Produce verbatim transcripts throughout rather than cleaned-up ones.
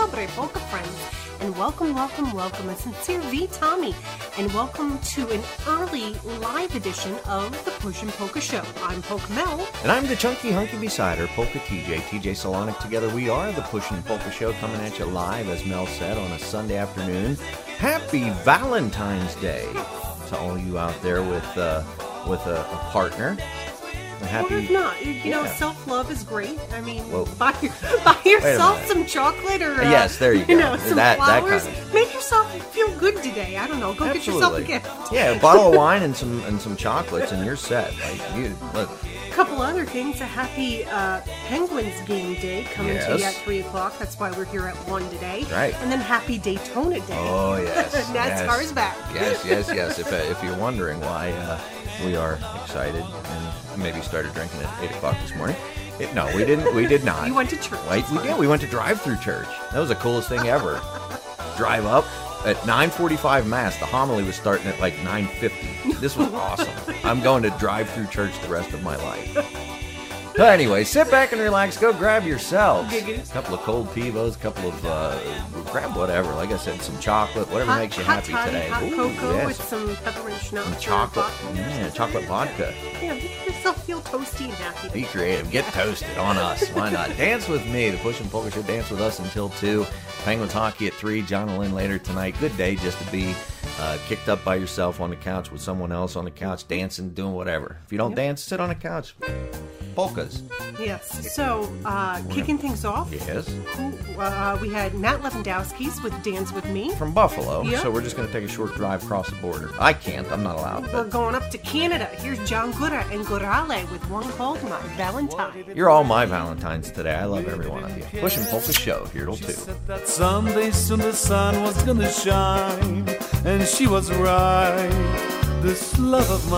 Celebre Polka friends, and welcome, welcome, welcome, a sincere V Tommy, and welcome to an early live edition of the Push and Polka Show. I'm Polka Mel. And I'm the chunky hunky beside her, Polka T J, T J Solonic. Together we are the Push and Polka Show, coming at you live, as Mel said, on a Sunday afternoon. Happy Valentine's Day to all you out there with uh, with a, a partner. Happy, or if not, you, you yeah. know, self-love is great. I mean, Whoa. buy, buy yourself some chocolate or, uh, yes, there you go. You know, some that, flowers. That kind of... Make yourself feel good today. I don't know. Go Absolutely. get yourself a gift. Yeah, a bottle of wine and some and some chocolates, and you're set. Like you, look. A couple other things. A happy uh, Penguins game day coming yes. to you at three o'clock. That's why we're here at one today. Right. And then happy Daytona Day. Oh, yes. NASCAR's yes. back. Yes, yes, yes. If, uh, if you're wondering why uh, we are excited and maybe started drinking at eight o'clock this morning. It, no, we didn't. We did not. You went to church. Wait, we did. We went to drive-through church. That was the coolest thing ever. Drive up. At nine forty-five Mass, the homily was starting at like nine fifty. This was awesome. I'm going to drive-through church the rest of my life. But anyway, sit back and relax. Go grab yourselves a couple of cold Pivos, a couple of, uh, grab whatever. Like I said, some chocolate, whatever hot, makes you hot happy toddy, today. Hot Ooh, cocoa yes. with some peppermint schnapps. Some chocolate. Vodka. Yeah, chocolate vodka. Yeah, make yourself feel toasty and happy. Be creative. Get toasted on us. Why not? Dance with me. The Push and Polka Show. Dance with us until two. Penguins hockey at three. John and Lynn later tonight. Good day just to be uh, kicked up by yourself on the couch with someone else on the couch, dancing, doing whatever. If you don't yep. dance, sit on the couch. Polkas. Yes. So, uh, kicking things off. Yes. Who, uh, we had Matt Lewandowski's with Dance With Me. From Buffalo. Yep. So we're just going to take a short drive across the border. I can't. I'm not allowed. We're But going up to Canada. Here's John Gura and Gorale with one called My Valentine. you're all my Valentines today. I love every one of you. Push and Polka Show here till two. Said that someday soon the sun was gonna shine, and she was right. This love of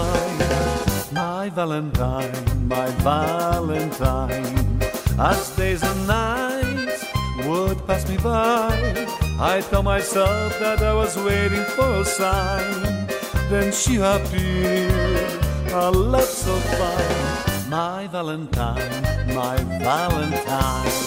mine, my Valentine, my Valentine. As days and nights would pass me by, I tell myself that I was waiting for a sign. Then she appeared, a love so fine, my Valentine, my Valentine.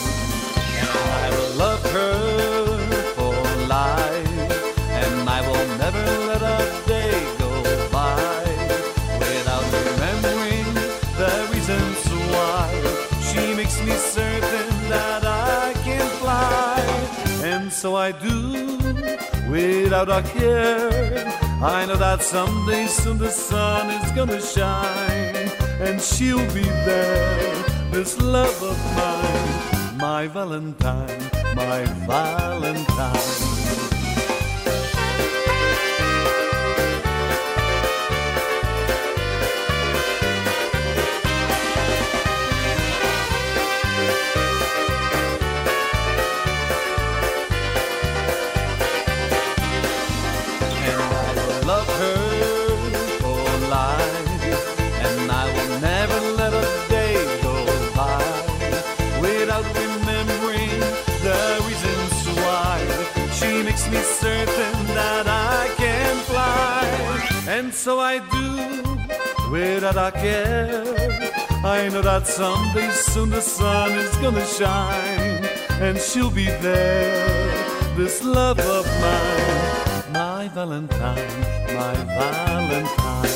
I will love her for life, and I will never let a day go by without remembering the reasons why she makes me certain that I can fly. And so I do, without a care. I know that someday soon the sun is gonna shine, and she'll be there, this love of mine, my Valentine, my Valentine. And I will love her for life, and I will never let a day go by without remembering the reasons why she makes me certain that I can fly. And so I do, without a care. I know that someday soon the sun is gonna shine, and she'll be there, this love of mine, my Valentine, my Valentine.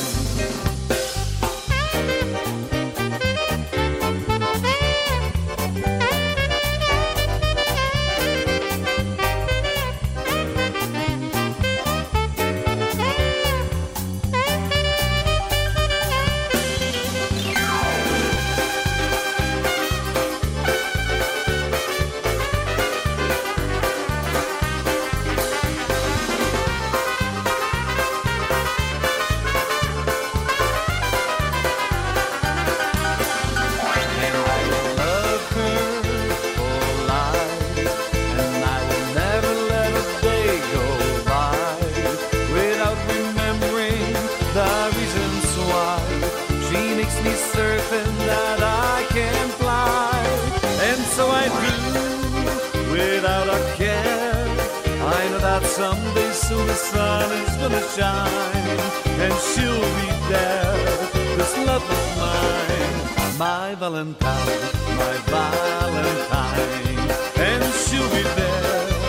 Someday soon the sun is gonna shine, and she'll be there, this love of mine, my Valentine, my Valentine. And she'll be there,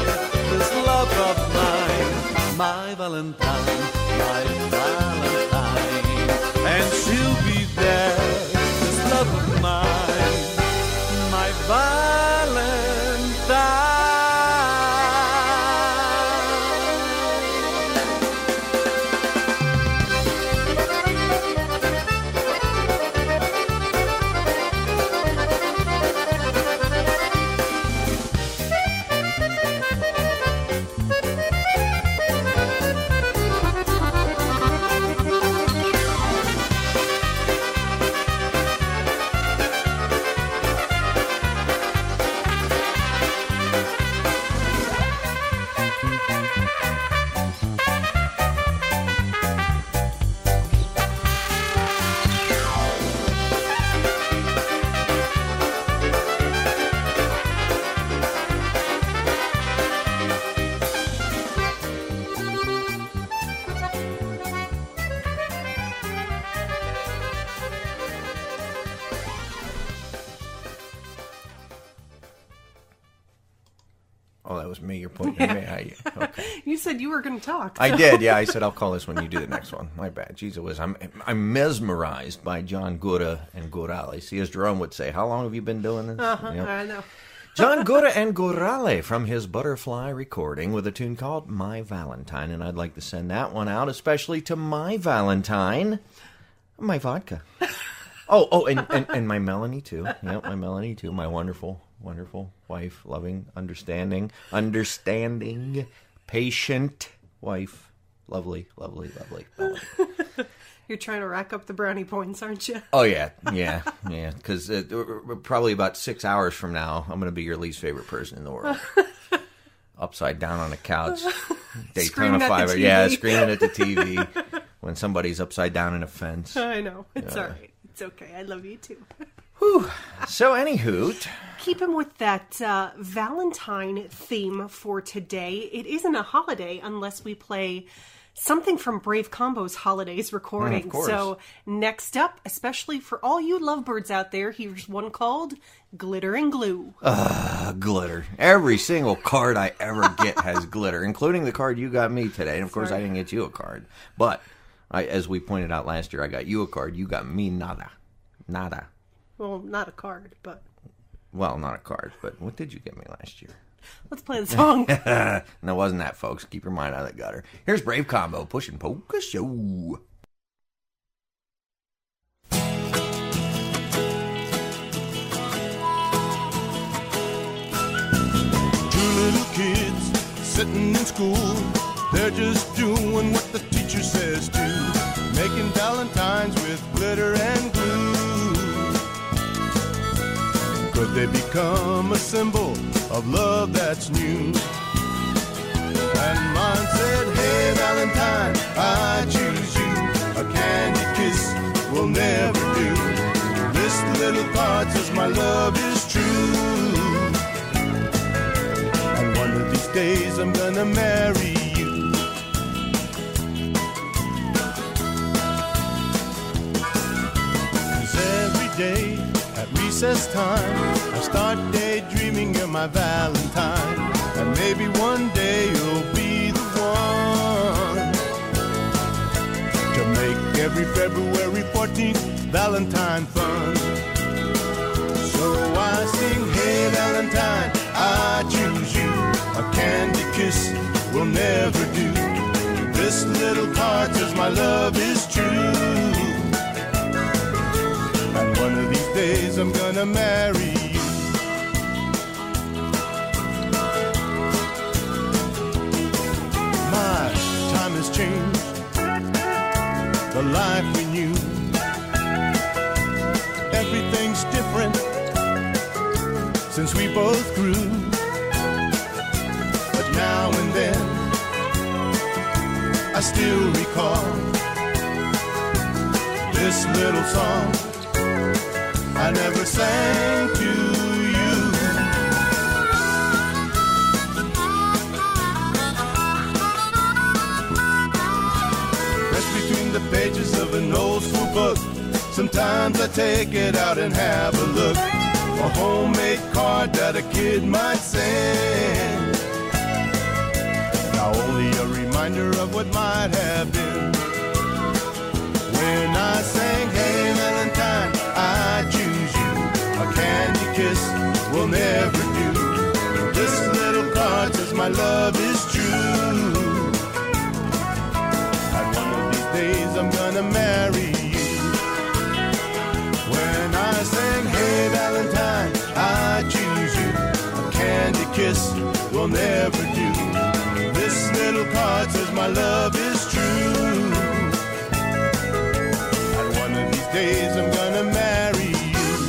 my Valentine, my Valentine. And she'll be there, this love of mine, my Valentine. Oh, that was me. You're pointing at me. I, okay. You said you were going to talk. I did. Yeah, I said I'll call this when you do the next one. My bad. Jeez, it was. I'm I'm mesmerized by John Gura and Gurale. See, as Jerome would say, how long have you been doing this? Uh-huh, You know? I know. John Gura and Gurale from his Butterfly recording with a tune called My Valentine. And I'd like to send that one out, especially to my Valentine, my vodka. Oh, oh, and, and, and my Melanie, too. Yep, my Melanie, too. My wonderful, wonderful wife, loving, understanding, understanding, patient wife. Lovely, lovely, lovely, Melanie. You're trying to rack up the brownie points, aren't you? Oh, yeah, yeah, yeah. Because uh, probably about six hours from now, I'm going to be your least favorite person in the world. Upside down on the couch. Daytona five. Yeah, screaming at the T V when somebody's upside down in a fence. I know. It's Yeah. all right. It's okay. I love you, too. Whew. So, any hoot. Keeping with that uh, Valentine theme for today, it isn't a holiday unless we play something from Brave Combo's Holidays recording. Mm, of course. So next up, especially for all you lovebirds out there, here's one called Glitter and Glue. Uh, glitter. Every single card I ever get has glitter, including the card you got me today. And, of course, Sorry. I didn't get you a card. But, I, as we pointed out last year, I got you a card. You got me nada. Nada. Well, not a card, but Well, not a card, but what did you get me last year? let's play the song. No, it wasn't that, folks. Keep your mind out of the gutter. Here's Brave Combo, Push and Polka Show. Two little kids sitting in school, they're just doing what the teacher says to, making valentines with glitter and glue. Could they become a symbol of love that's new? And mine said, hey Valentine, I choose you. A candy kiss will never do. This little card says my love is true. And one of these days I'm gonna marry you. 'Cause every day at recess time I start daydreaming you're my Valentine. And maybe one day you'll be the one to make every February fourteenth Valentine fun. So I sing, hey Valentine, I choose you. A candy kiss will never do. This little card says my love is true. And one of these days I'm gonna marry you. My time has changed, the life we knew. Everything's different since we both grew. But now and then I still recall this little song I never sang to you. Pressed between the pages of an old school book, sometimes I take it out and have a look. A homemade card that a kid might send. Now only a reminder reminder of what might have been. When I sang, hey Valentine, I choose you, a candy kiss will never do. This little card says my love is true. And one of these days I'm gonna marry you. When I sang, hey Valentine, I choose you, a candy kiss will never do. This little card says my love is true. And one of these days I'm gonna marry you.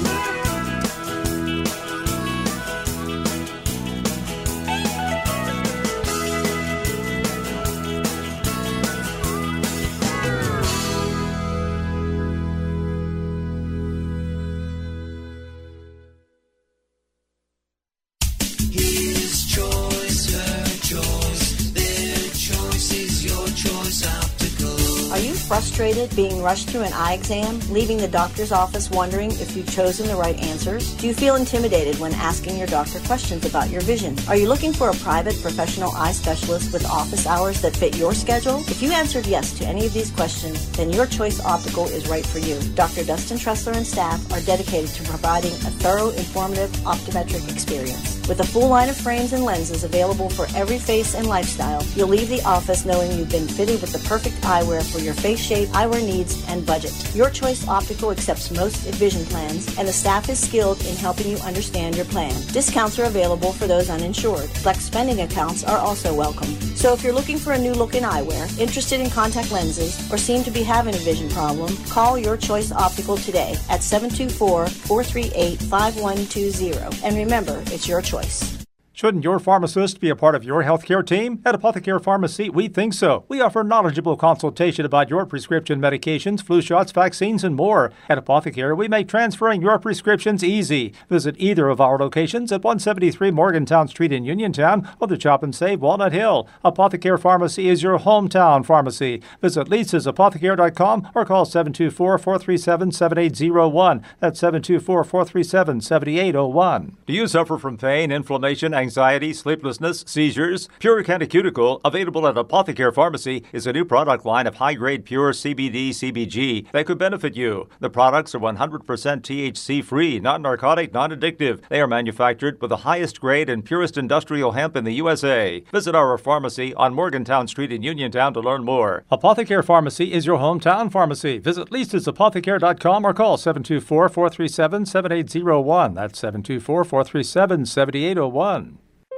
Frustrated being rushed through an eye exam, leaving the doctor's office wondering if you've chosen the right answers? Do you feel intimidated when asking your doctor questions about your vision? Are you looking for a private professional eye specialist with office hours that fit your schedule? If you answered yes to any of these questions, then Your Choice Optical is right for you. Doctor Dustin Tressler and staff are dedicated to providing a thorough, informative optometric experience. With a full line of frames and lenses available for every face and lifestyle, you'll leave the office knowing you've been fitted with the perfect eyewear for your face shape, eyewear needs, and budget. Your Choice Optical accepts most vision plans, and the staff is skilled in helping you understand your plan. Discounts are available for those uninsured. Flex spending accounts are also welcome. So if you're looking for a new look in eyewear, interested in contact lenses, or seem to be having a vision problem, call Your Choice Optical today at seven two four, four three eight, five one two zero. And remember, it's your choice. Shouldn't your pharmacist be a part of your healthcare team? At Apothecare Pharmacy, we think so. We offer knowledgeable consultation about your prescription medications, flu shots, vaccines, and more. At Apothecare, we make transferring your prescriptions easy. Visit either of our locations at one seventy-three Morgantown Street in Uniontown or the Chop and Save Walnut Hill. Apothecare Pharmacy is your hometown pharmacy. Visit lisa's apothecare dot com or call seven two four, four three seven, seven eight zero one. That's seven two four, four three seven, seven eight zero one. Do you suffer from pain, inflammation, anxiety, Anxiety, sleeplessness, seizures? Pure Candicuticle, available at Apothecare Pharmacy, is a new product line of high-grade pure C B D C B G that could benefit you. The products are one hundred percent T H C-free, non-narcotic, non-addictive. They are manufactured with the highest grade and purest industrial hemp in the U S A. Visit our pharmacy on Morgantown Street in Uniontown to learn more. Apothecare Pharmacy is your hometown pharmacy. Visit lisas apothecare dot com or call seven two four, four three seven, seven eight zero one. That's seven two four, four three seven, seven eight zero one.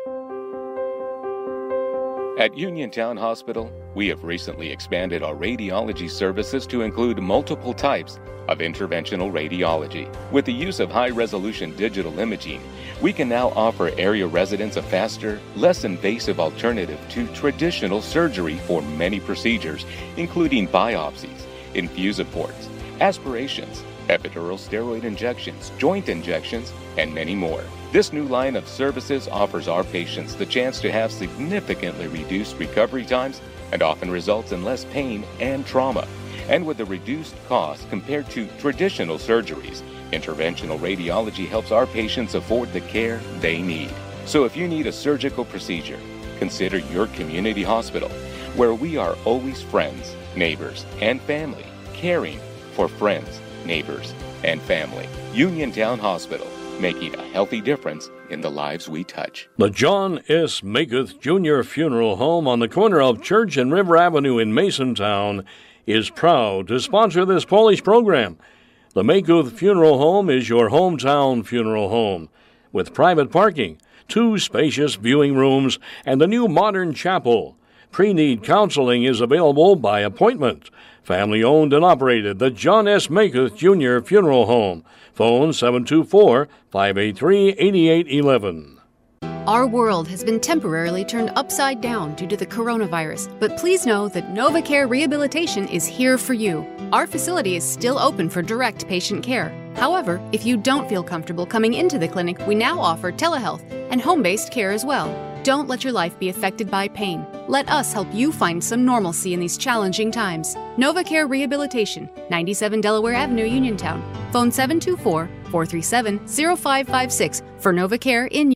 At Uniontown Hospital, we have recently expanded our radiology services to include multiple types of interventional radiology. With the use of high-resolution digital imaging, we can now offer area residents a faster, less invasive alternative to traditional surgery for many procedures, including biopsies, infusion ports, aspirations, epidural steroid injections, joint injections, and many more. This new line of services offers our patients the chance to have significantly reduced recovery times and often results in less pain and trauma. And with a reduced cost compared to traditional surgeries, interventional radiology helps our patients afford the care they need. So if you need a surgical procedure, consider your community hospital, where we are always friends, neighbors, and family, caring for friends, neighbors, and family. Uniontown Hospital, making a healthy difference in the lives we touch. The John S. Maketh Junior Funeral Home on the corner of Church and River Avenue in Masontown is proud to sponsor this Polish program. The Maketh Funeral Home is your hometown funeral home, with private parking, two spacious viewing rooms, and a new modern chapel. Pre-need counseling is available by appointment. Family-owned and operated, the John S. Maketh Junior Funeral Home. Phone seven two four, five eight three, eight eight one one. Our world has been temporarily turned upside down due to the coronavirus, but please know that NovaCare Rehabilitation is here for you. Our facility is still open for direct patient care. However, if you don't feel comfortable coming into the clinic, we now offer telehealth and home-based care as well. Don't let your life be affected by pain. Let us help you find some normalcy in these challenging times. NovaCare Rehabilitation, ninety-seven Delaware Avenue, Uniontown. Phone seven two four, four three seven, zero five five six for NovaCare in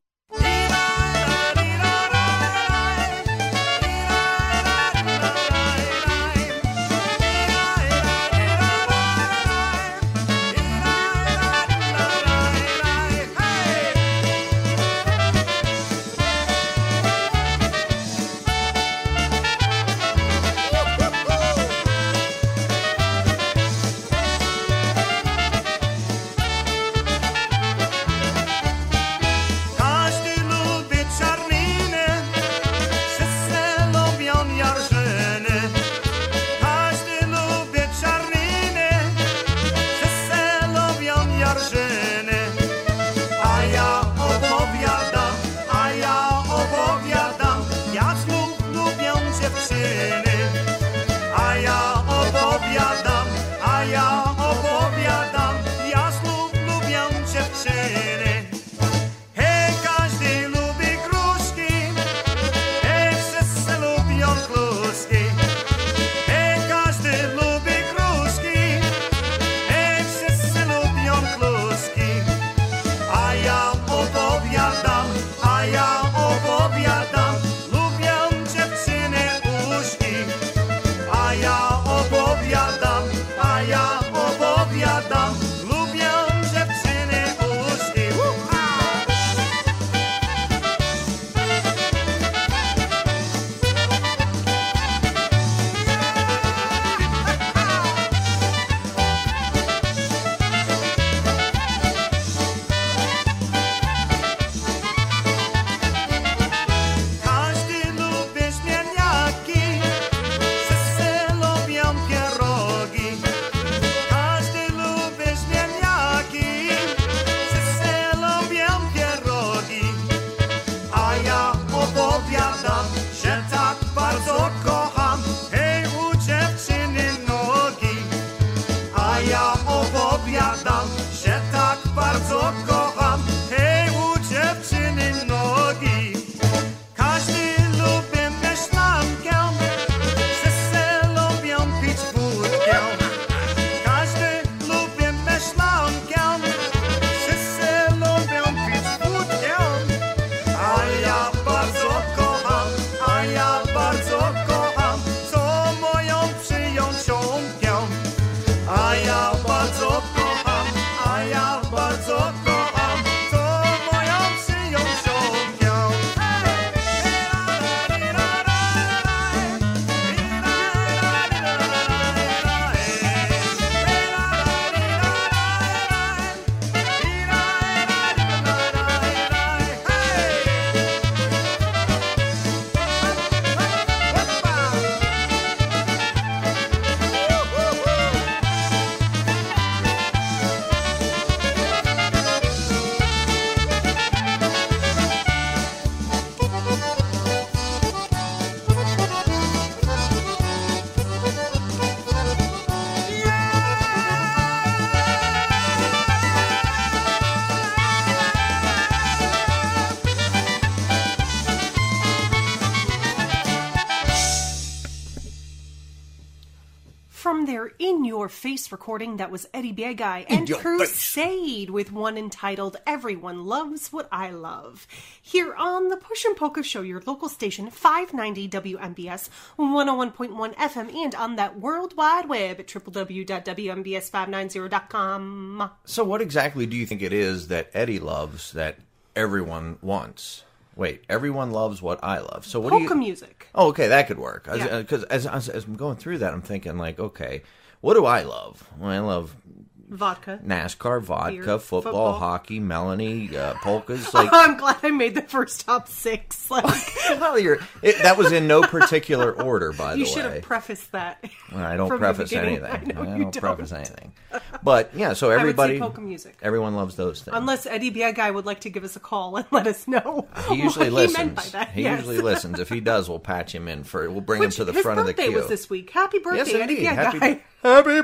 in-your-face recording. That was Eddie Biegai and Crusade with one entitled Everyone Loves What I Love. Here on the Push and Polka Show, your local station, five ninety W M B S, one oh one point one F M, and on that World Wide Web at w w w dot w m b s five ninety dot com. So what exactly do you think it is that Eddie loves that everyone wants? Wait, everyone loves what I love. So what Polka do you... music. Oh, okay, that could work. Yeah. Because as, as, as I'm going through that, I'm thinking, like, okay, what do I love? Well, I love Vodka. NASCAR, vodka, Beer, football, football. hockey, Melanie, uh, polkas. Like, I'm glad I made the first top six. Like, well, you're, it, that was in no particular order, by the you way. should have prefaced that. Well, I don't from the preface beginning. anything. I, know I you don't, don't preface anything. But yeah, so everybody, I would say polka music. Everyone loves those things. Unless Eddie Biegai would like to give us a call and let us know. He usually what listens. He, meant by that. he yes. usually listens. If he does, we'll patch him in for. We'll bring Which, him to the his front of the queue. His birthday was this week. Happy birthday, yes, Eddie indeed. Biegai. Happy, happy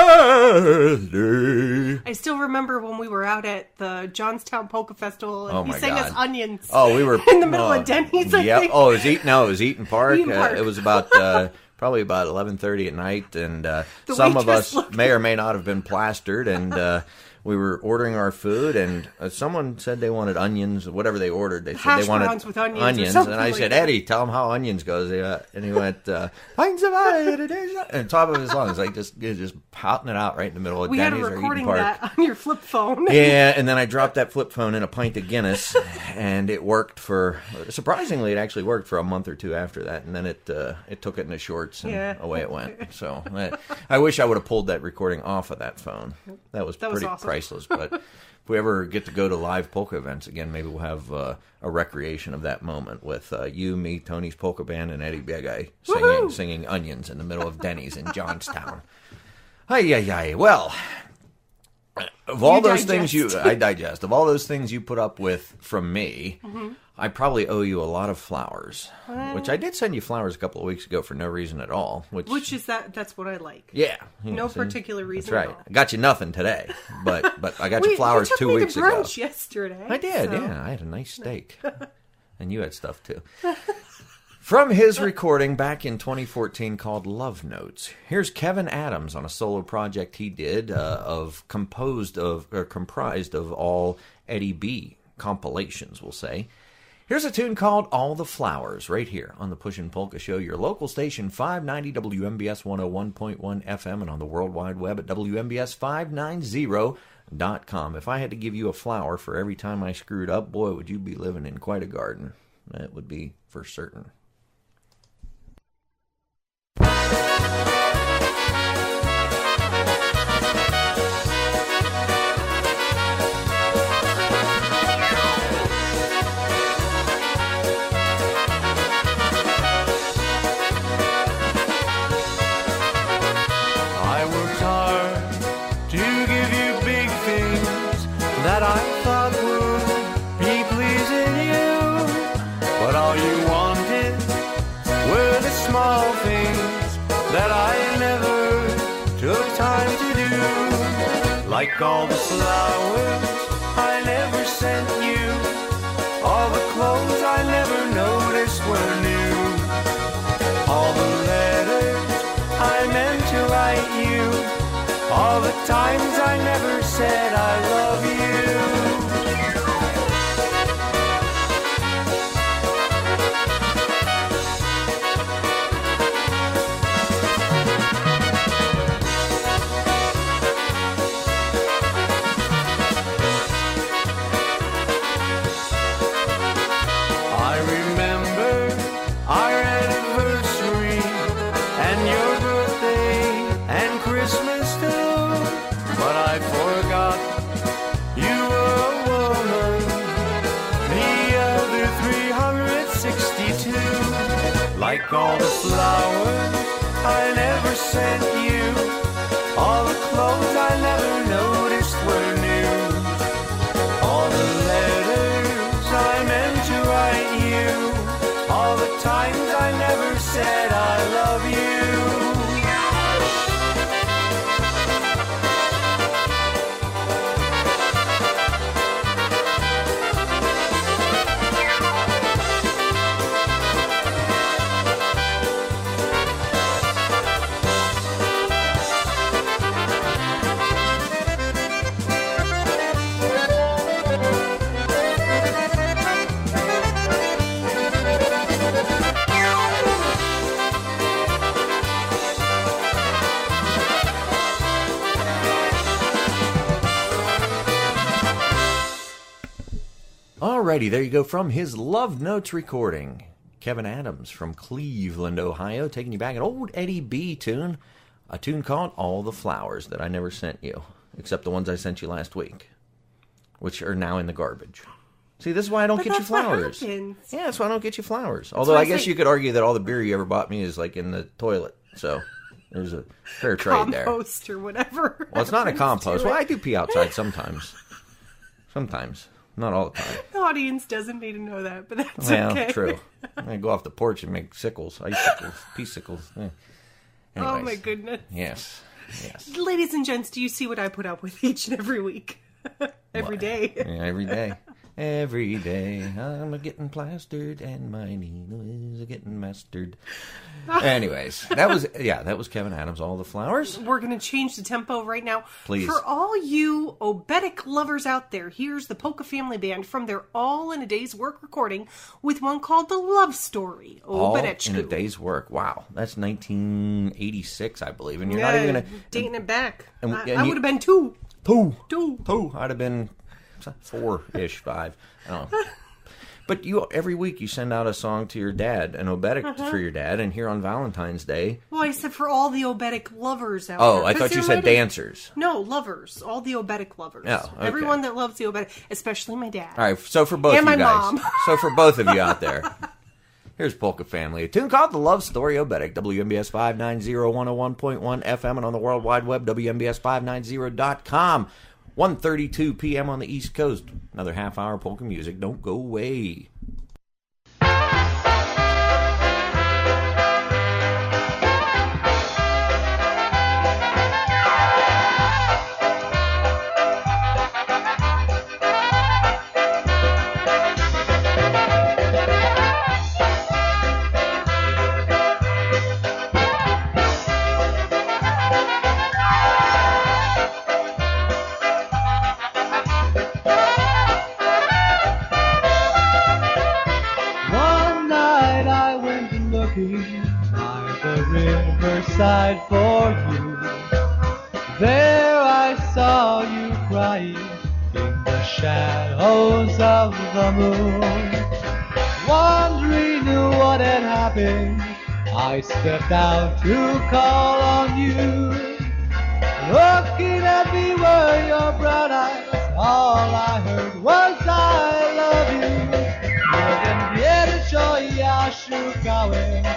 birthday. I still remember when we were out at the Johnstown Polka Festival and Oh he my sang God. us Onions. Oh, we were in the middle oh, of Denny's. I Yep. think. Oh, it was Eaton. No, it was Eaton Park. Eaton Park. Uh, it was about uh, probably about eleven thirty at night, and uh, The some of waitress us looked- may or may not have been plastered, and uh, we were ordering our food, and uh, someone said they wanted onions, whatever they ordered. They said Hash they wanted browns with onions or onions, something and I like said, that. Eddie, tell him how onions goes. Yeah. And he went, uh, "Onions of onion, and top of his lungs, like just just pouting it out right in the middle of We had a Denny's or Eaton recording Park. that on your flip phone. Yeah, and then I dropped that flip phone in a pint of Guinness, and it worked for, surprisingly, it actually worked for a month or two after that, and then it uh, it took it in the shorts, and Yeah. away it went. So I, I wish I would have pulled that recording off of that phone. That was That was pretty awesome. priceless, but if we ever get to go to live polka events again, maybe we'll have uh, a recreation of that moment with uh, you, me, Tony's Polka Band, and Eddie Biegai singing, Woohoo! singing Onions in the middle of Denny's in Johnstown. Ay, ay, ay. Well, of all You those digest. things you, I digest, of all those things you put up with from me, Mm-hmm. I probably owe you a lot of flowers, which I did send you flowers a couple of weeks ago for no reason at all. Which, Which is that? That's what I like. yeah. yeah, No see? particular reason That's right. at all. I got you nothing today, but but I got We- you flowers you took two me weeks to ago. brunch yesterday. I did, so- yeah. I had a nice steak. And you had stuff too. From his recording back in twenty fourteen called Love Notes, here's Kevin Adams on a solo project he did uh, of composed of or comprised of all Eddie B compilations, we'll say. Here's a tune called All the Flowers right here on the Pushin' Polka Show, your local station, five ninety W M B S one oh one point one F M, and on the World Wide Web at W M B S five ninety dot com. If I had to give you a flower for every time I screwed up, boy, would you be living in quite a garden. That would be for certain. I worked hard to give you big things that I thought would be pleasing you. But all you wanted were the small things that I never took time to do. Like all the flowers I never sent you, all the clothes I never noticed were new, all the letters I meant to write you, all the times I never said I love you. I remember our anniversary and your birthday and Christmas too, but I forgot you were a woman, the other three hundred sixty-two. Like all the flowers I never sent you, all the clothes I never noticed were new, all the letters I meant to write you, all the times I never said I love you. Alrighty, there you go from his Love Notes recording. Kevin Adams from Cleveland, Ohio, taking you back an old Eddie B tune. A tune called All the Flowers that I never sent you, except the ones I sent you last week, which are now in the garbage. See, this is why I don't but get you flowers. Yeah, that's why I don't get you flowers. Although I, I guess say. you could argue that all the beer you ever bought me is like in the toilet. So there's a fair trade there. Compost or whatever. Well, it's not a compost. Well, I do pee outside sometimes. Sometimes. Not all the time. The audience doesn't need to know that, but that's well, okay. True. I go off the porch and make sickles, icicles, pea sickles. Yeah. Oh my goodness. Yes. Yes. Ladies and gents, do you see what I put up with each and every week? every well, day. Yeah, every day. Every day I'm a getting plastered and my needle is a getting mastered. Anyways, that was, yeah, that was Kevin Adams, All the Flowers. We're going to change the tempo right now. Please. For all you obetic lovers out there, here's the Polka Family Band from their All in a Day's Work recording with one called The Love Story. All in a Day's Work. Wow. That's nineteen eighty-six, I believe. And you're yeah, not even going to... dating it back. And, I, and I you, would have been two. Two. Two. Two. I'd have been... Four-ish, five. I don't know. But you every week you send out a song to your dad, an obetic uh-huh. for your dad, and here on Valentine's Day... Well, I said for all the obetic lovers out oh, there. I thought you said ready. dancers. No, lovers. All the obetic lovers. Oh, okay. Everyone that loves the obetic, especially my dad. All right, so for both and of you my guys. Mom. So for both of you out there, here's Polka Family. A tune called The Love Story Obetic. W M B S five ninety, one oh one point one F M, and on the World Wide Web, W M B S five ninety dot com. one thirty-two p.m. on the East Coast. Another half hour polka music. Don't go away. Side for you. There I saw you crying in the shadows of the moon. Wondering what had happened, I stepped out to call on you. Looking at me were your brown eyes, all I heard was I love you. Jeden wieczór ja szukałem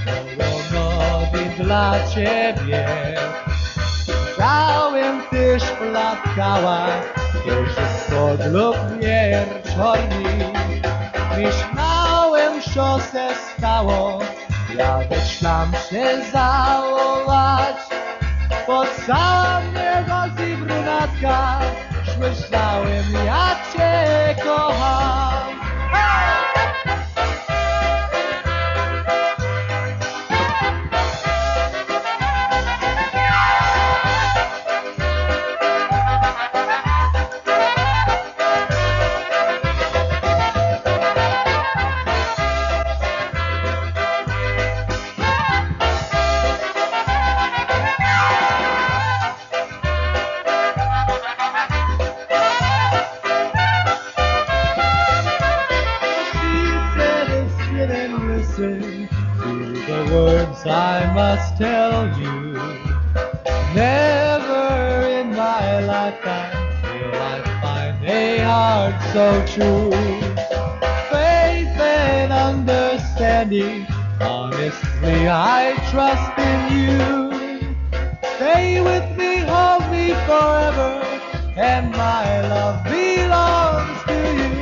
dla ciebie. Chciałem też platkała, kiedyś podlub wieczorni. Myślałem, co się stało, ja myślam się załować. Pod samego zibrunatka, myślałem, ja cię kocham. I must tell you, never in my lifetime will I find a heart so true. Faith and understanding, honestly I trust in you. Stay with me, hold me forever, and my love belongs to you.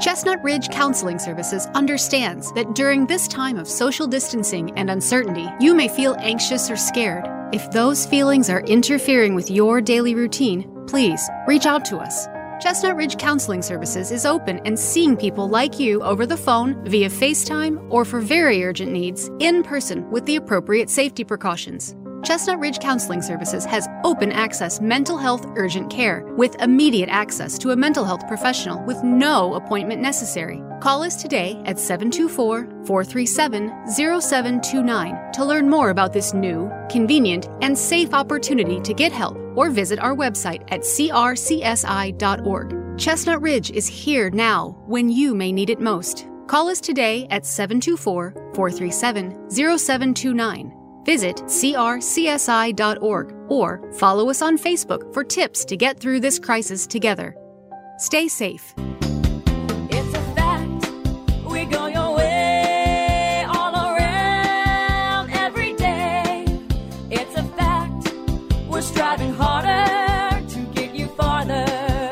Chestnut Ridge Counseling Services understands that during this time of social distancing and uncertainty, you may feel anxious or scared. If those feelings are interfering with your daily routine, please reach out to us. Chestnut Ridge Counseling Services is open and seeing people like you over the phone, via FaceTime, or for very urgent needs, in person with the appropriate safety precautions. Chestnut Ridge Counseling Services has open access mental health urgent care with immediate access to a mental health professional with no appointment necessary. Call us today at seven two four, four three seven, zero seven two nine to learn more about this new, convenient, and safe opportunity to get help, or visit our website at c r c s i dot org. Chestnut Ridge is here now when you may need it most. Call us today at seven two four, four three seven, zero seven two nine. Visit c r c s i dot org or follow us on Facebook for tips to get through this crisis together. Stay safe. It's a fact, we go your way all around every day. It's a fact, we're striving harder to get you farther.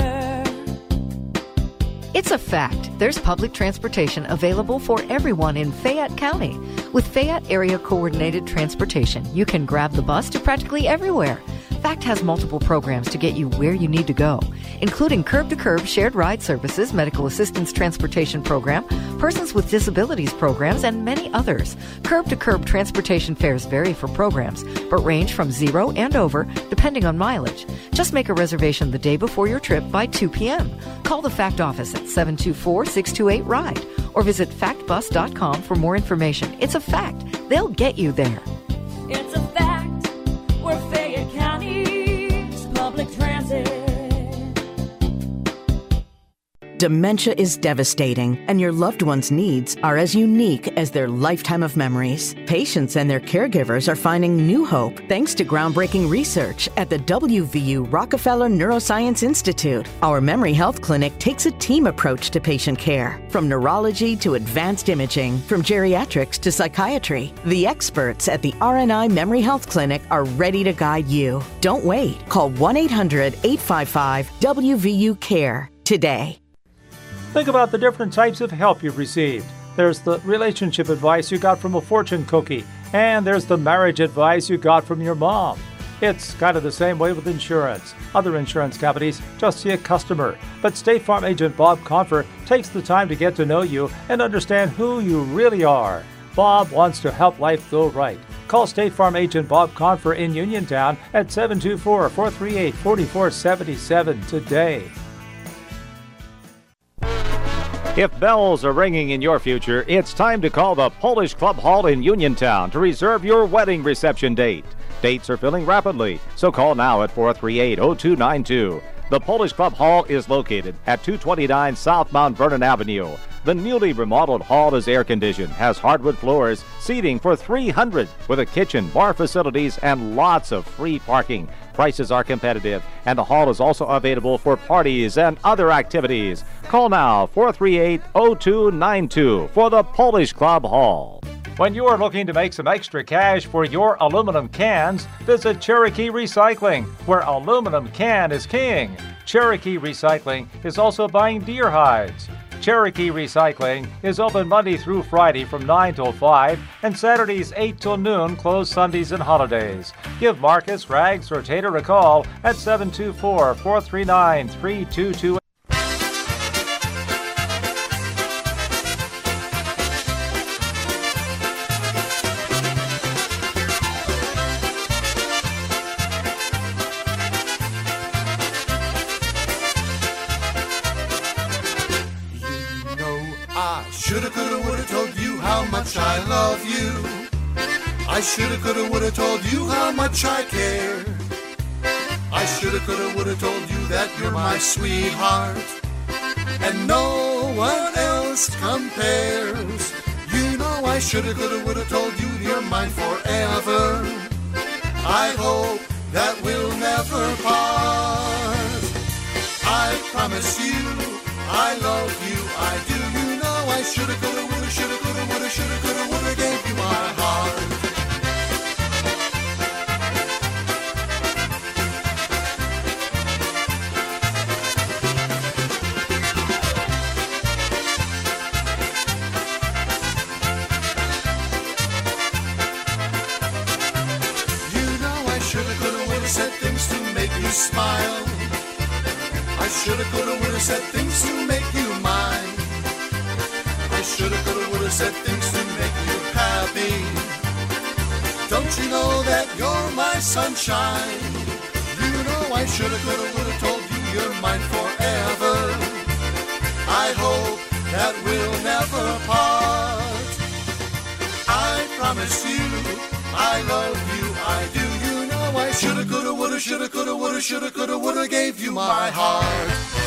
It's a fact, there's public transportation available for everyone in Fayette County. With Fayette Area Coordinated Transportation, you can grab the bus to practically everywhere. FACT has multiple programs to get you where you need to go, including curb-to-curb shared ride services, medical assistance transportation program, persons with disabilities programs, and many others. Curb-to-curb transportation fares vary for programs, but range from zero and over, depending on mileage. Just make a reservation the day before your trip by two p.m. Call the FACT office at seven two four, six two eight, RIDE or visit fact bus dot com for more information. It's a fact. They'll get you there. It's a fact, we're Fayette County's public transit. Dementia is devastating, and your loved one's needs are as unique as their lifetime of memories. Patients and their caregivers are finding new hope thanks to groundbreaking research at the W V U Rockefeller Neuroscience Institute. Our Memory Health Clinic takes a team approach to patient care, from neurology to advanced imaging, from geriatrics to psychiatry. The experts at the R N I Memory Health Clinic are ready to guide you. Don't wait. Call one eight hundred, eight five five, W V U CARE today. Think about the different types of help you've received. There's the relationship advice you got from a fortune cookie, and there's the marriage advice you got from your mom. It's kind of the same way with insurance. Other insurance companies just see a customer, but State Farm agent Bob Confer takes the time to get to know you and understand who you really are. Bob wants to help life go right. Call State Farm agent Bob Confer in Uniontown at seven two four, four three eight, four four seven seven today. If bells are ringing in your future, it's time to call the Polish Club Hall in Uniontown to reserve your wedding reception date. Dates are filling rapidly, so call now at four three eight, zero two nine two. The Polish Club Hall is located at two twenty-nine South Mount Vernon Avenue. The newly remodeled hall is air-conditioned, has hardwood floors, seating for three hundred, with a kitchen, bar facilities, and lots of free parking. Prices are competitive, and the hall is also available for parties and other activities. Call now, four three eight, zero two nine two, for the Polish Club Hall. When you are looking to make some extra cash for your aluminum cans, visit Cherokee Recycling, where aluminum can is king. Cherokee Recycling is also buying deer hides. Cherokee Recycling is open Monday through Friday from nine till five and Saturdays eight till noon, closed Sundays and holidays. Give Marcus, Rags, or Tater a call at seven two four, four three nine, three two two eight. Shoulda, coulda, woulda told you how much I love you. I shoulda, coulda, woulda told you how much I care. I shoulda, coulda, woulda told you that you're my sweetheart, and no one else compares. You know I shoulda, coulda, woulda told you you're mine forever. I hope that we'll never part. I promise you I love you, I do. You know I shoulda, coulda, woulda, shoulda, coulda, woulda, shoulda, coulda, woulda gave you my heart. smile. I shoulda, coulda, woulda said things to make you mine. I shoulda, coulda, woulda said things to make you happy. Don't you know that you're my sunshine? You know I shoulda, coulda, woulda told you you're mine forever. I hope that we'll never part. I promise you, I love you, I do. You know I shoulda, coulda, woulda, shoulda, coulda, woulda, shoulda, coulda, woulda gave you my heart.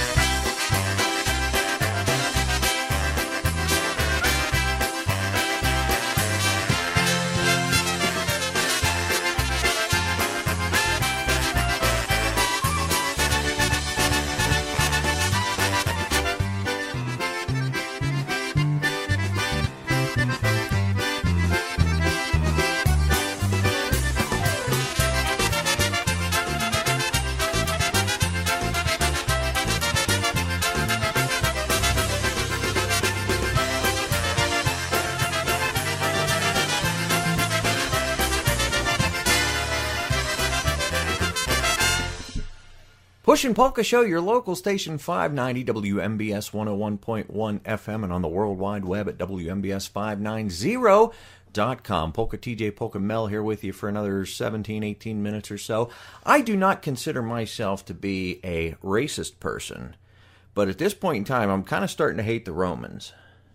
Pushin' Polka Show, your local station, five ninety W M B S one oh one point one F M, and on the World Wide Web at W M B S five ninety dot com. Polka T J, Polka Mel here with you for another seventeen, eighteen minutes or so. I do not consider myself to be a racist person, but at this point in time, I'm kind of starting to hate the Romans.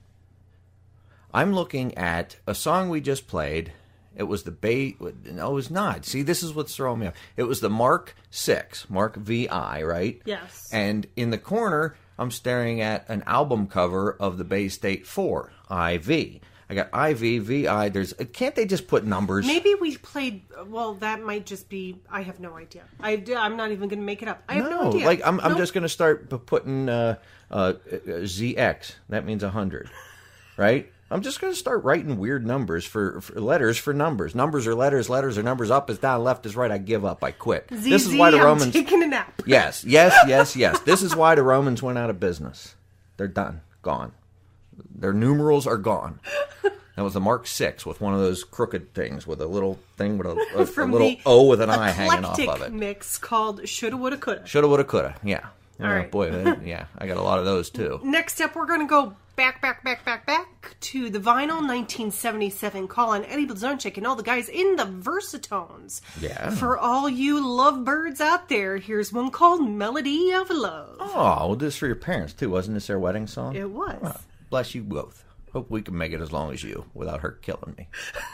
I'm looking at a song we just played. It was the Bay... No, it was not. See, this is what's throwing me off. It was the Mark six, Mark V I, right? Yes. And in the corner, I'm staring at an album cover of the Bay State four, I V. I got I V, V I. There's... Can't they just put numbers? Maybe we played... Well, that might just be... I have no idea. I, I'm not even going to make it up. I have no, no idea. Like, I'm, I'm nope. just going to start putting uh, uh, Z X. That means one hundred, right? I'm just going to start writing weird numbers for, for letters for numbers. Numbers are letters, letters are numbers, up is down, left is right. I give up. I quit. Z Z, this is why the Romans... I'm taking a nap. Yes, yes, yes, yes. This is why the Romans went out of business. They're done. Gone. Their numerals are gone. That was the Mark six with one of those crooked things with a little thing with a, a, a little O with an I hanging off of it. Mix called Shoulda, Woulda, Coulda. Shoulda, Woulda, Coulda. Yeah. All oh, right. Boy, that, yeah. I got a lot of those, too. Next up, we're going to go back, back, back, back, back to the vinyl nineteen seventy-seven call on Eddie Blazonczyk and all the guys in the Versatones. Yeah. For all you lovebirds out there, here's one called Melody of Love. Oh, well, this is for your parents, too. Wasn't this their wedding song? It was. Oh, bless you both. Hope we can make it as long as you without her killing me.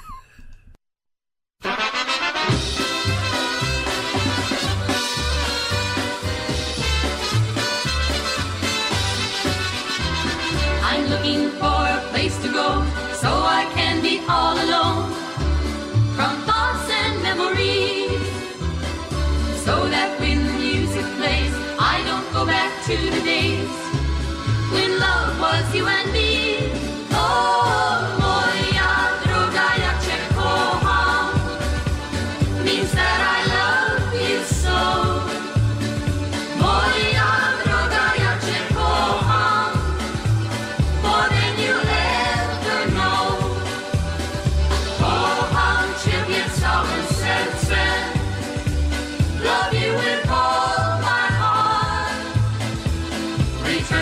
I'm looking for a place to go so I can be all alone from thoughts and memories, so that when the music plays I don't go back to the days when love was you and me. Oh, moja droga, jak cię kocham, means that I love you so. Moja droga, jak cię kocham, more than you ever know. Kocham ciebie całym sercem, love you with all my heart. Return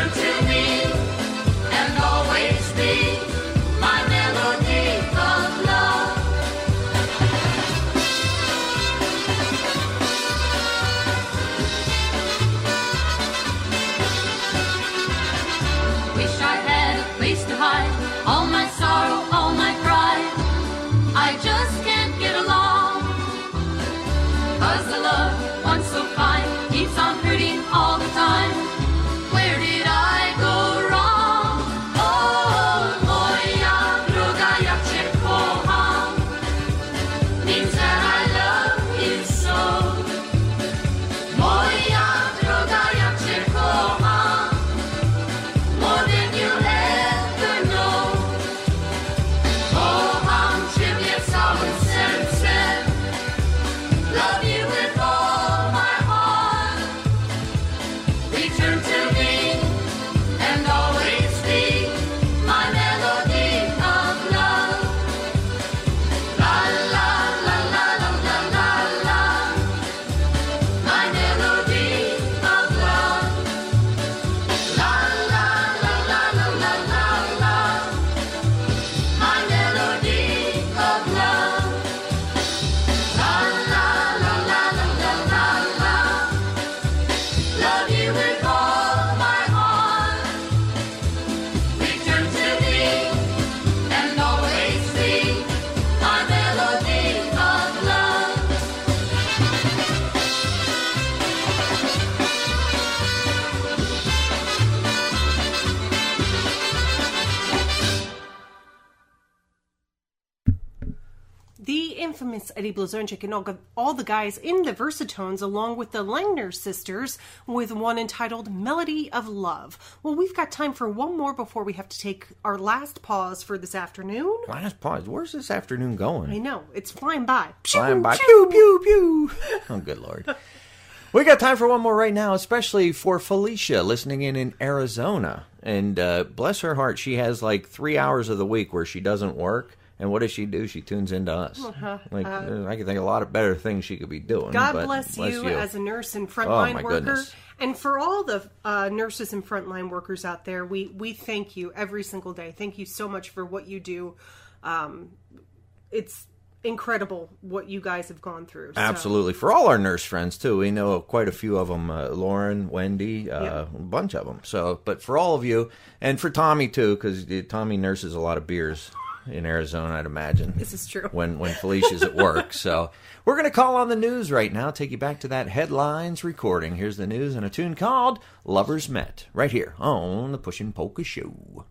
the infamous Eddie Blazonczyk and all, all the guys in the Versatones, along with the Langner sisters, with one entitled Melody of Love. Well, we've got time for one more before we have to take our last pause for this afternoon. Last pause? Where's this afternoon going? I know. It's flying by. Flying by. Pew, pew, pew. Oh, good Lord. We got time for one more right now, especially for Felicia listening in in Arizona. And uh, bless her heart, she has like three hours of the week where she doesn't work. And what does she do? She tunes into us. Uh-huh. Like uh, I can think of a lot of better things she could be doing. God but bless, bless you, you as a nurse and oh, frontline my worker. Goodness. And for all the uh, nurses and frontline workers out there, we, we thank you every single day. Thank you so much for what you do. Um, it's incredible what you guys have gone through. So. Absolutely. For all our nurse friends, too. We know quite a few of them. Uh, Lauren, Wendy, uh, yep. a bunch of them. So, but for all of you, and for Tommy, too, because Tommy nurses a lot of beers in Arizona, I'd imagine. This is true. When, when Felicia's at work. So we're going to call on the news right now, take you back to that headlines recording. Here's the news and a tune called Lovers Met, right here on the Pushin' Polka Show.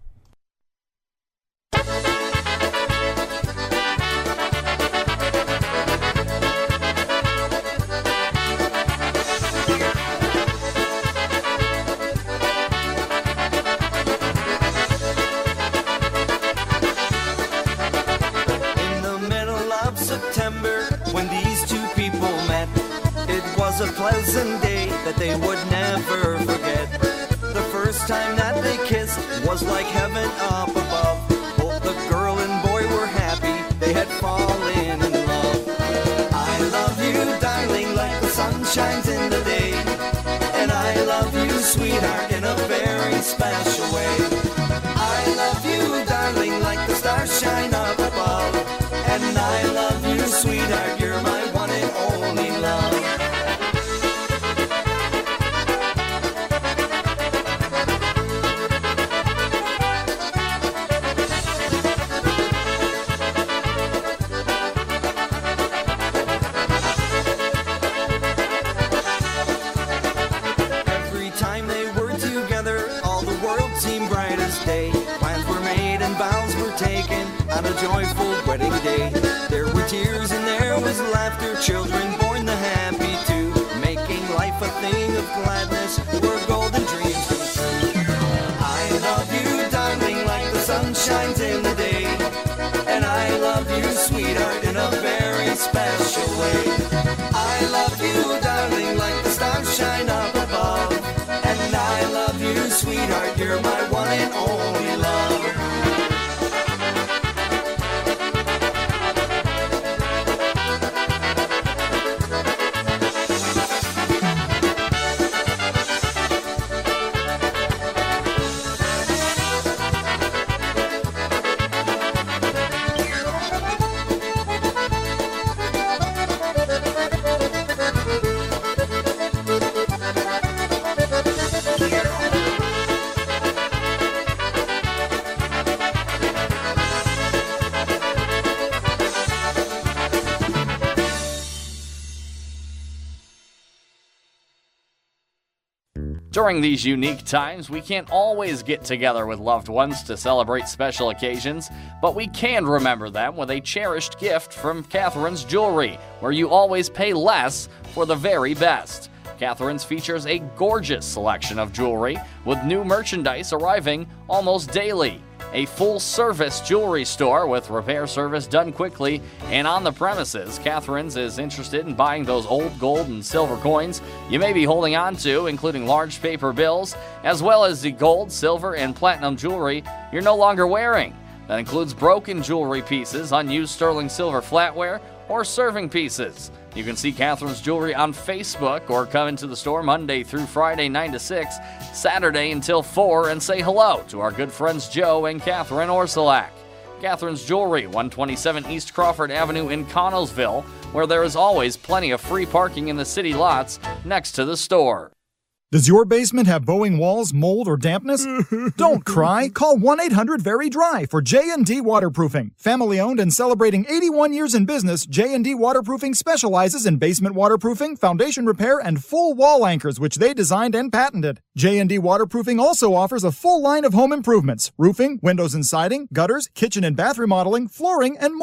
A pleasant day that they would never forget. The first time that they kissed was like heaven up above. Both the girl and boy were happy, they had fallen in love. I love you, darling, like the sun shines in the day. And I love you, sweetheart, in a very special way. I love you, darling, like the stars shine up above. And I love you, sweetheart, you're my one and only love. Joyful wedding day. There were tears and there was laughter, children born the happy too, making life a thing of gladness where golden dreams come true. I love you, darling, like the sun shines in the day. And I love you, sweetheart, in a very special way. I love you, darling, like the stars shine up above. And I love you, sweetheart, you're my one and only love. During these unique times, we can't always get together with loved ones to celebrate special occasions, but we can remember them with a cherished gift from Catherine's Jewelry, where you always pay less for the very best. Catherine's features a gorgeous selection of jewelry, with new merchandise arriving almost daily. A full-service jewelry store with repair service done quickly and on the premises. Catherine's is interested in buying those old gold and silver coins you may be holding on to, including large paper bills, as well as the gold, silver, and platinum jewelry you're no longer wearing. That includes broken jewelry pieces, unused sterling silver flatware, or serving pieces. You can see Catherine's Jewelry on Facebook or come into the store Monday through Friday nine to six, Saturday until four, and say hello to our good friends Joe and Catherine Orsalak. Catherine's Jewelry, one twenty-seven East Crawford Avenue in Connellsville, where there is always plenty of free parking in the city lots next to the store. Does your basement have bowing walls, mold, or dampness? Don't cry. Call one eight hundred very dry for J and D Waterproofing. Family-owned and celebrating eighty-one years in business, J and D Waterproofing specializes in basement waterproofing, foundation repair, and full wall anchors, which they designed and patented. J and D Waterproofing also offers a full line of home improvements, roofing, windows and siding, gutters, kitchen and bath remodeling, flooring, and more.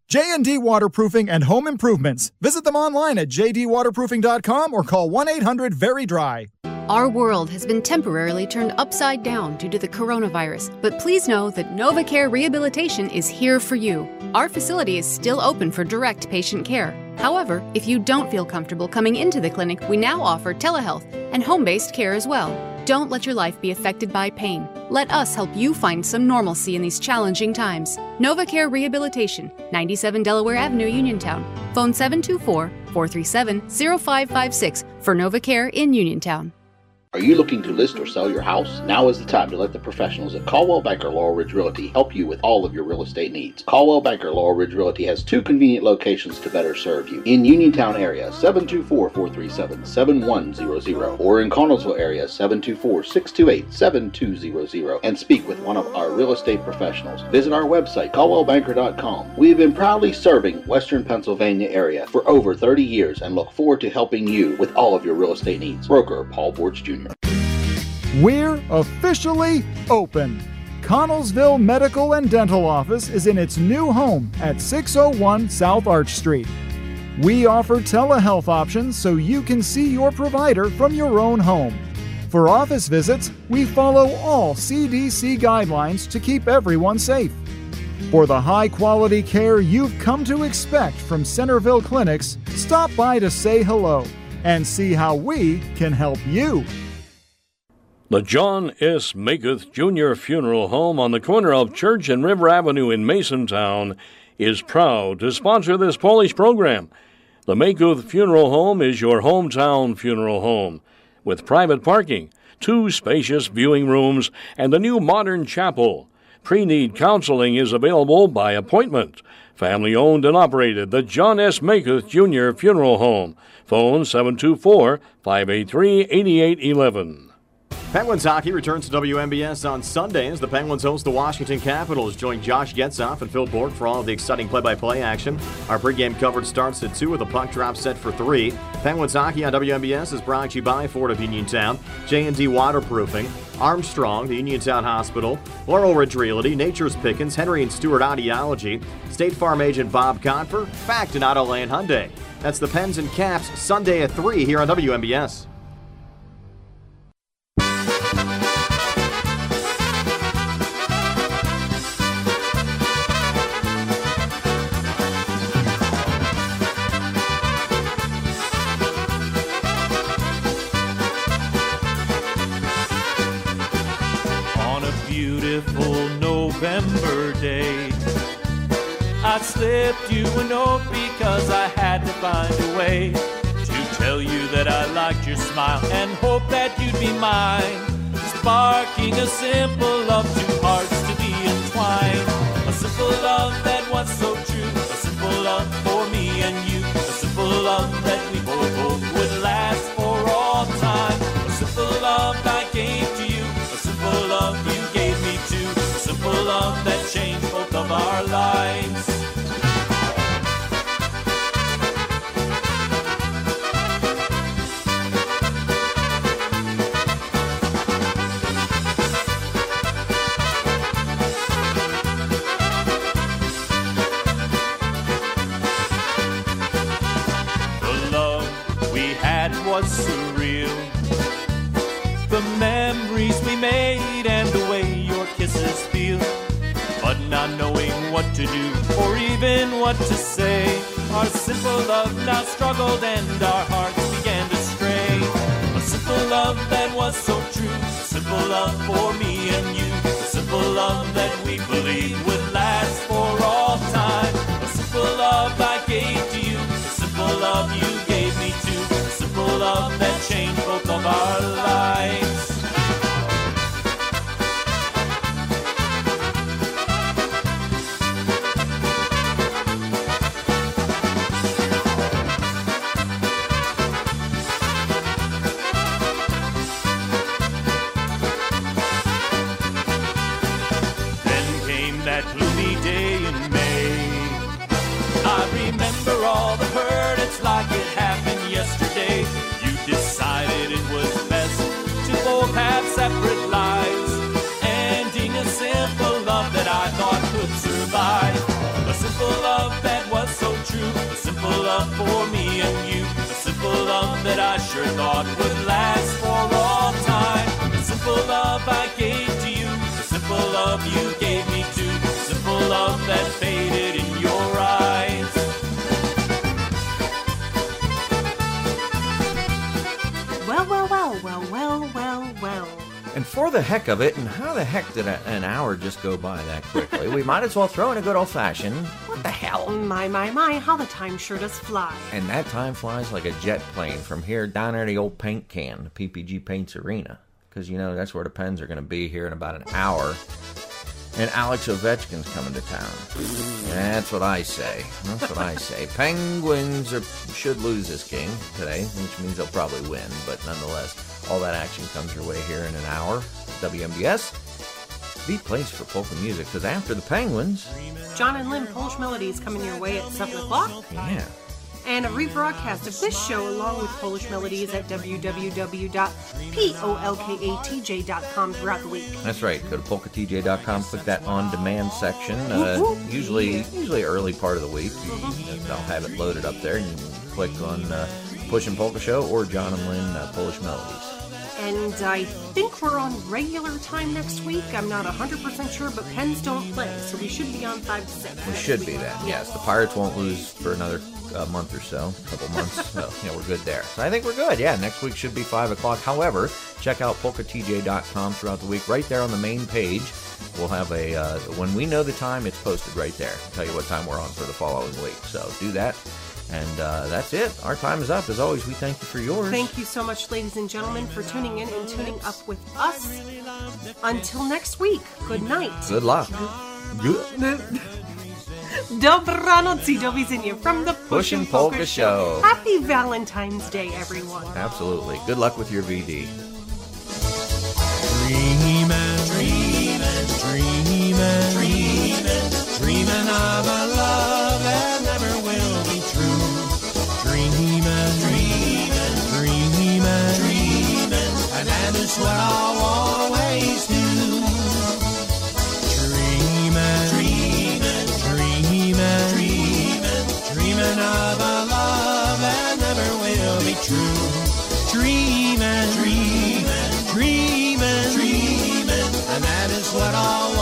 J and D Waterproofing and Home Improvements. Visit them online at j d waterproofing dot com or call one eight hundred very dry. Our world has been temporarily turned upside down due to the coronavirus, but please know that NovaCare Rehabilitation is here for you. Our facility is still open for direct patient care. However, if you don't feel comfortable coming into the clinic, we now offer telehealth and home-based care as well. Don't let your life be affected by pain. Let us help you find some normalcy in these challenging times. NovaCare Rehabilitation, ninety-seven Delaware Avenue, Uniontown. Phone seven two four, four three seven, zero five five six for NovaCare in Uniontown. Are you looking to list or sell your house? Now is the time to let the professionals at Caldwell Banker Laurel Ridge Realty help you with all of your real estate needs. Caldwell Banker Laurel Ridge Realty has two convenient locations to better serve you. In Uniontown area, seven two four, four three seven, seven one zero zero, or in Connellsville area, seven two four, six two eight, seven two zero zero, and speak with one of our real estate professionals. Visit our website, caldwell banker dot com. We have been proudly serving Western Pennsylvania area for over thirty years and look forward to helping you with all of your real estate needs. Broker Paul Borge Junior We're officially open. Connellsville Medical and Dental Office is in its new home at six oh one South Arch Street. We offer telehealth options so you can see your provider from your own home. For office visits, we follow all C D C guidelines to keep everyone safe. For the high-quality care you've come to expect from Centerville Clinics, stop by to say hello and see how we can help you. The John S. Maketh Junior Funeral Home on the corner of Church and River Avenue in Masontown is proud to sponsor this Polish program. The Maketh Funeral Home is your hometown funeral home, with private parking, two spacious viewing rooms, and the new modern chapel. Pre-need counseling is available by appointment. Family-owned and operated, the John S. Maketh Junior Funeral Home. Phone seven two four, five eight three, eight eight one one. Penguins hockey returns to W M B S on Sunday as the Penguins host the Washington Capitals. Join Josh Getzoff and Phil Borg for all of the exciting play-by-play action. Our pregame coverage starts at two with a puck drop set for three. Penguins hockey on W M B S is brought to you by Ford of Uniontown, J and D Waterproofing, Armstrong, the Uniontown Hospital, Laurel Ridge Realty, Nature's Pickens, Henry and Stewart Audiology, State Farm agent Bob Confer, Fact and Auto Land Hyundai. That's the Pens and Caps Sunday at three here on W M B S. November day, I slipped you a note because I had to find a way to tell you that I liked your smile and hope that you'd be mine, sparking a simple love, two hearts to be entwined, a simple love that was so true, a simple love for me and you, a simple love that we both would last for all time, a simple love I gave to you, a simple love you gave me too, a simple love that changed both of our lives. The love we had was surreal, the memories we made and the way your kisses feel, but not knowing what to do or even what to say, our simple love now struggled and our hearts began to stray, a simple love that was so true, a simple love for me and you, a simple love that we believed would last for all time, a simple love I gave to you, a simple love you gave me too, a simple love that changed both of our lives. simple love I gave to you, the simple love you gave me too, the simple love that faded in your eyes. Well, well, well, well, well, well, well. And for the heck of it, and how the heck did a, an hour just go by that quickly? We might as well throw in a good old-fashioned, what the hell? My, my, my, how the time sure does fly. And that time flies like a jet plane from here down there to the old paint can, the P P G Paints Arena. Because, you know, that's where the Pens are going to be here in about an hour. And Alex Ovechkin's coming to town. That's what I say. That's what I say. Penguins are, should lose this game today, which means they'll probably win. But nonetheless, all that action comes your way here in an hour. W M B S, the place for polka music. Because after the Penguins... John and Lynn Polish Melodies coming your way at seven o'clock. Yeah. And a rebroadcast of this show along with Polish Melodies at w w w dot polkatj dot com throughout the week. That's right. Go to polka t j dot com, click that on-demand section. Uh, usually usually early part of the week. You, I'll have it loaded up there, and you can click on uh, Push and Polka Show or John and Lynn uh, Polish Melodies. And I think we're on regular time next week. I'm not one hundred percent sure, but Pens don't play, so we should be on five to six. We should be then, yes. The Pirates won't lose for another uh, month or so, a couple months. So, yeah, we're good there. So I think we're good. Yeah, next week should be five o'clock. However, check out polka t j dot com throughout the week. Right there on the main page, we'll have a, uh, when we know the time, it's posted right there. I'll tell you what time we're on for the following week. So do that. And uh, that's it. Our time is up. As always, we thank you for yours. Thank you so much, ladies and gentlemen, for tuning in and tuning up with us. Until next week, good night. Good luck. Good. Dobranoc i do widzenia from the Push and Polka Show. Happy Valentine's Day, everyone. Absolutely. Good luck with your V D. Dreaming, dreaming, dreaming, dreaming, dreaming of a love that never will be true. Dreaming, dreaming, dreaming, dreaming, and that is what I'll always do. Dreaming, dreaming, dreaming, dreaming, dreaming of a love that never will be true. Dreaming, dreaming, dreaming, dreaming, and that is what I'll